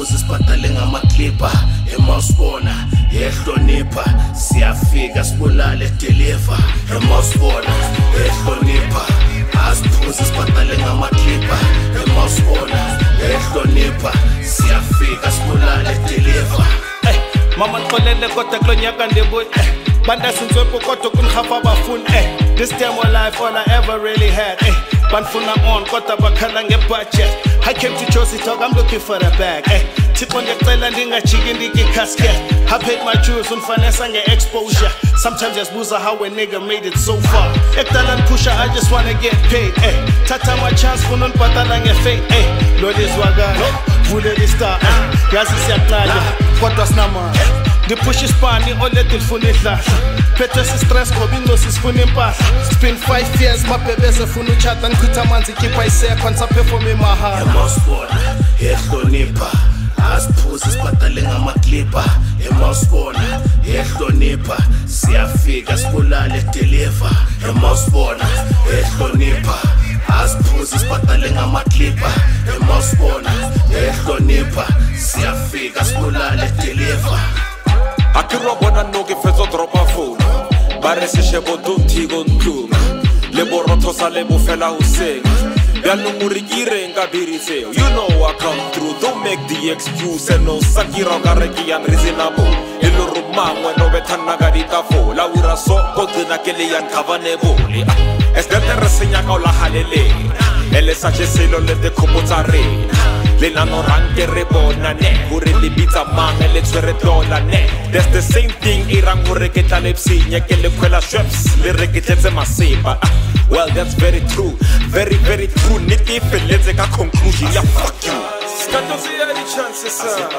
asiphuze sibhadale ngamaklipa emasibona ehlonipha siyafika sibulale deliver emasibona ehlonipha asiphuze sibhadale ngamaklipa emasibona ehlonipha siyafika sibulale deliver mama nxolele kodwa kulonyaka ndibuye banda sintswepo kodwa kunhafa abafuni this time of life all I ever really had banfuna on kodwa bakhala ngebudget I came to Josie Talk, I'm looking for the bag Thixo ngiyacela ndingajiki ndikikasket I paid my dues unfanesa nge-exposure Sometimes yasibuza how a nigga made it so far ekudala nipusha I just wanna get paid thatha my chance funa unibhadala nge-fake Lord izwakala vulela istar yazi siyaqala kodwa sinamandla ndiphusha isipani olethu lifuna idlahla phethe sistress ngoba incosi sifuna impahla It's been 5 years mabhebeze funa uchata ngichitha amanzi ikhipha isekho ngisaphefoma imahhala emasibona ehlonipha asiphuze sibhadale ngamaklipa emasibona ehlonipha siyafika sibulale deliver emasibona ehlonipha asiphuze sibhadale ngamaklipa emasibona ehlonipha siyafika sibulale deliver akirwa bona noke fetso dropa phone ba re se shebo donti go ntlung le borotho sa le bofela ho seng ya no muri kire nka dirise you know I come through don't make the excuse and no sakira ka re ki yan reasonable elo rumangwe no betana ka ditafo la ura so go dina ke le yan khabanebole es de re senya ka la halele ele sa cheselo le de khopotsa rena le nano ranke re bona ne hore le bitsa manga le tshwere dola ne that's the same thing irang hore ke talepsinya ke le khwela shweps le re ke tletse masipa well that's very true very very true niti feletse ka conclusion ya fuck you Skatozi ya di chances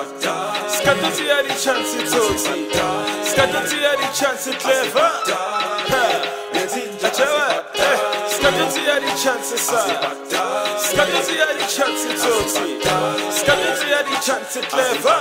Skatozi ya di chances Tozi Skatozi ya di chances clever Skatozi ya di chances Skatozi ya di chances Tozi Skatozi ya di chances clever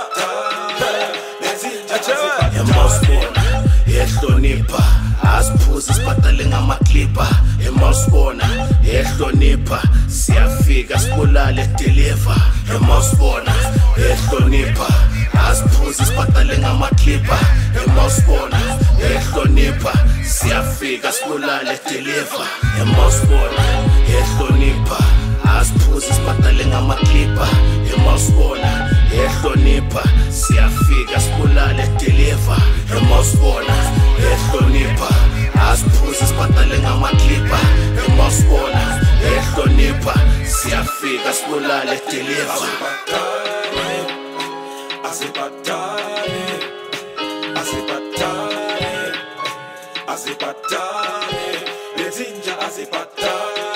emasibona ehlonipha asiphuze sibhadale ngamaklipa emasibona ehlonipha siyafika sibulale deliver emasibona ehlonipha asiphuze sibhadale ngamaklipa emasibona ehlonipha siyafika sibulale deliver emasibona ehlonipha asiphuze sibhadale ngamaklipa emasibona ehlonipha siyafika sibulale deliver emasibona ehlonipha asiphuze sibhadale ngamaklipa emasibona ehlonipha siyafika sibulale deliver asipatale lezinja asipatale